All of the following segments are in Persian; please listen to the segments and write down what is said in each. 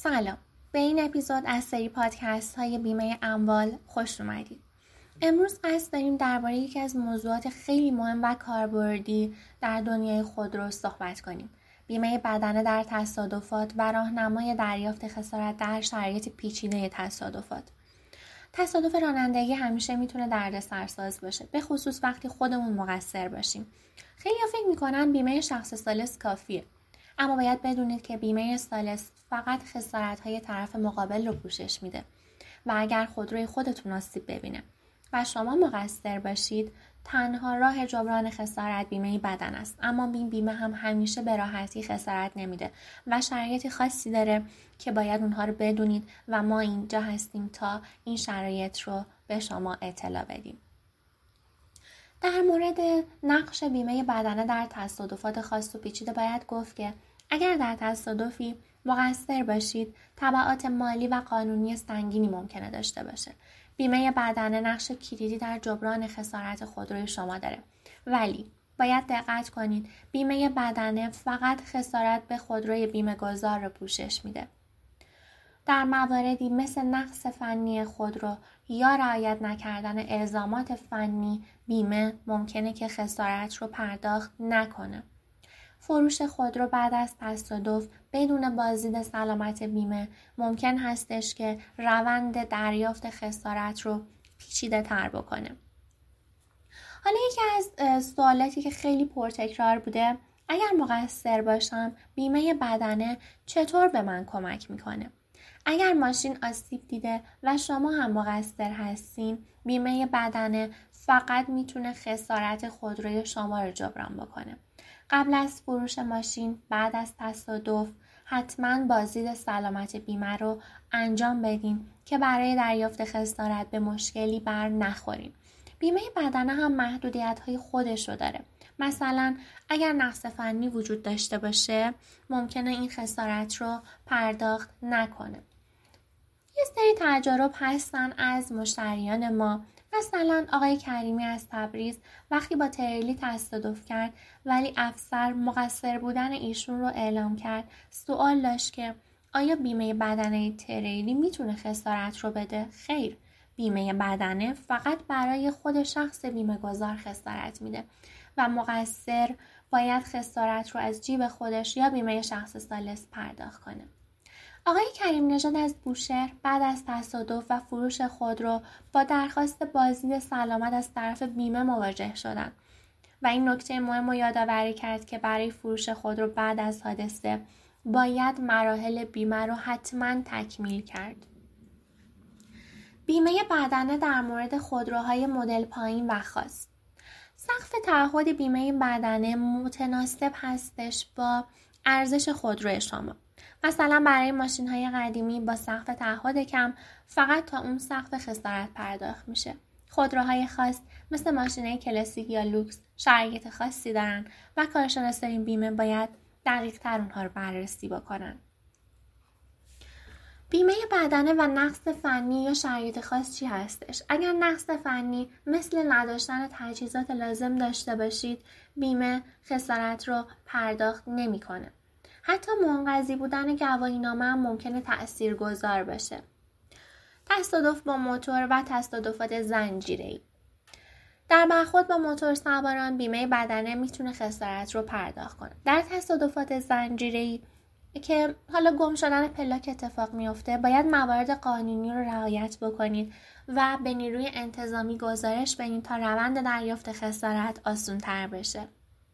سلام، به این اپیزود از سری پادکست های بیمه اموال خوش اومدید. امروز قصد داریم درباره یکی از موضوعات خیلی مهم و کاربردی در دنیای خودرو صحبت کنیم. بیمه بدنه در تصادفات و راهنمای دریافت خسارت در شرایط پیچیده تصادفات. تصادف رانندگی همیشه میتونه دردسرساز باشه، به خصوص وقتی خودمون مقصر باشیم. خیلی‌ها فکر میکنن بیمه شخص ثالث کافیه. اما باید بدونید که بیمه ثالث فقط خسارت‌های طرف مقابل رو پوشش میده و اگر خودروی خودتون آسیب ببینه و شما مقصر باشید، تنها راه جبران خسارت بیمه بدن است. اما این بیمه هم همیشه به راحتی خسارت نمیده و شرایط خاصی داره که باید اونها رو بدونید و ما اینجا هستیم تا این شرایط رو به شما اطلاع بدیم. در مورد نقش بیمه بدنه در تصادفات خاص و پیچیده باید گفت که اگر در تصادفی مقصر باشید، تبعات مالی و قانونی سنگینی ممکنه داشته باشه. بیمه بدنه نقش کلیدی در جبران خسارت خودروی شما داره. ولی باید دقت کنید، بیمه بدنه فقط خسارت به خودروی بیمه گذار رو پوشش میده. در مواردی مثل نقص فنی خودرو یا رعایت نکردن الزامات فنی، بیمه ممکنه که خسارت رو پرداخت نکنه. فروش خودرو بعد از تصادف بدون بازدید سلامت بیمه ممکن هستش که روند دریافت خسارت رو پیچیده تر بکنه. حالا یکی از سوالاتی که خیلی پرتکرار بوده، اگر مقصر باشم بیمه بدنه چطور به من کمک میکنه؟ اگر ماشین آسیب دیده و شما هم مقصر هستین، بیمه بدنه فقط میتونه خسارت خودروی شما رو جبران بکنه. قبل از فروش ماشین بعد از تصادف حتما بازدید سلامت بیمه رو انجام بدین که برای دریافت خسارت به مشکلی بر نخورین. بیمه بدنه هم محدودیت‌های خودش رو داره. مثلا اگر نقص فنی وجود داشته باشه ممکنه این خسارت رو پرداخت نکنه. یه سری تجارب هستن از مشتریان ما. مثلا آقای کریمی از تبریز وقتی با تریلی تصادف کرد ولی افسر مقصر بودن ایشون رو اعلام کرد، سوال داشت که آیا بیمه بدنه تریلی میتونه خسارت رو بده؟ خیر، بیمه بدنه فقط برای خود شخص بیمه گذار خسارت میده و مقصر باید خسارت رو از جیب خودش یا بیمه شخص ثالث پرداخت کنه. آقای کریم نژاد از بوشهر بعد از تصادف و فروش خودرو با درخواست بازدید سلامت از طرف بیمه مواجه شدند و این نکته مهم رو یادآوری کرد که برای فروش خودرو بعد از حادثه باید مراحل بیمه رو حتما تکمیل کرد. بیمه بدنه در مورد خودروهای مدل پایین و خاص. سقف تعهد بیمه بدنه متناسب هستش با ارزش خودروی شما. مثلا برای ماشین‌های قدیمی با سقف تعهد کم فقط تا اون سقف خسارت پرداخت میشه. خودروهای خاص مثل ماشین‌های کلاسیک یا لوکس شرایط خاصی دارن و کارشناسان بیمه باید دقیق‌تر اونها رو بررسی بکنن. بیمه بدنه و نقص فنی یا شرایط خاص چی هستش؟ اگر نقص فنی مثل نداشتن تجهیزات لازم داشته باشید، بیمه خسارت رو پرداخت نمی‌کنه. حتی منقضی بودن گواهینامه هم ممکنه تأثیرگذار باشه. تصادف با موتور و تصادفات زنجیره‌ای. در برخورد با موتور سواران بیمه بدنه میتونه خسارت رو پرداخت کنه. در تصادفات زنجیره‌ای که حالا گم شدن پلاک اتفاق میفته، باید موارد قانونی رو رعایت بکنید و به نیروی انتظامی گزارش بدین تا روند دریافت خسارت آسان‌تر بشه.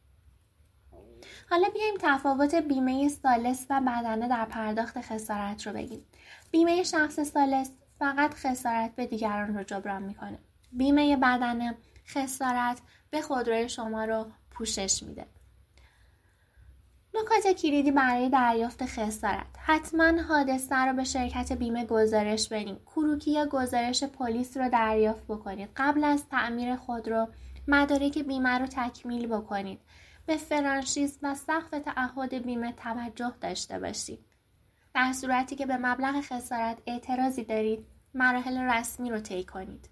حالا بیایم تفاوت بیمه ثالث و بدنه در پرداخت خسارت رو بگیم. بیمه شخص ثالث فقط خسارت به دیگران رو جبران میکنه. بیمه بدنه خسارت به خودروی شما رو پوشش میده. نکات کلیدی برای دریافت خسارت: حتما حادثه رو به شرکت بیمه گزارش بدین. کروکی یا گزارش پلیس رو دریافت بکنید. قبل از تعمیر خودرو مدارک بیمه رو تکمیل بکنید. به فرانشیز و سقف تعهد بیمه توجه داشته باشید. در صورتی که به مبلغ خسارت اعتراضی دارید، مراحل رسمی رو طی کنید.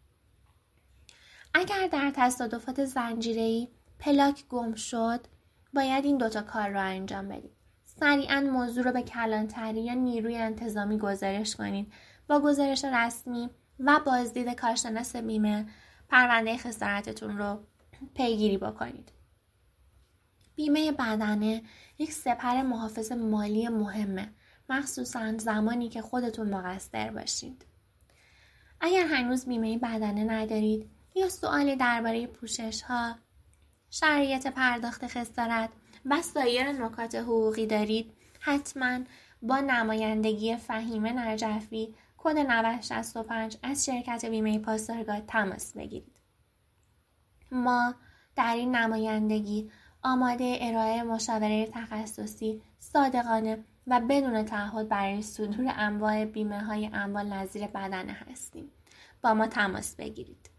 اگر در تصادفات زنجیره‌ای پلاک گم شد، باید این دوتا کار رو انجام بدید. سریعاً موضوع رو به کلانتری یا نیروی انتظامی گزارش کنید. با گزارش رسمی و بازدید کارشناس بیمه پرونده خسارتتون رو پیگیری بکنید. بیمه بدنه یک سپر محافظ مالی مهمه، مخصوصاً زمانی که خودتون مقصر باشید. اگر هنوز بیمه بدنه ندارید یا سوالی درباره پوشش‌ها، شرایط پرداخت خسارت و سایر نکات حقوقی دارید، حتما با نمایندگی فهیمه نجفی کد 9065 از شرکت بیمه پاسارگاد تماس بگیرید. ما در این نمایندگی آماده ارائه مشاوره تخصصی صادقانه و بدون تعهد برای صدور انواع بیمه‌های اموال نظیر بدنه هستیم. با ما تماس بگیرید.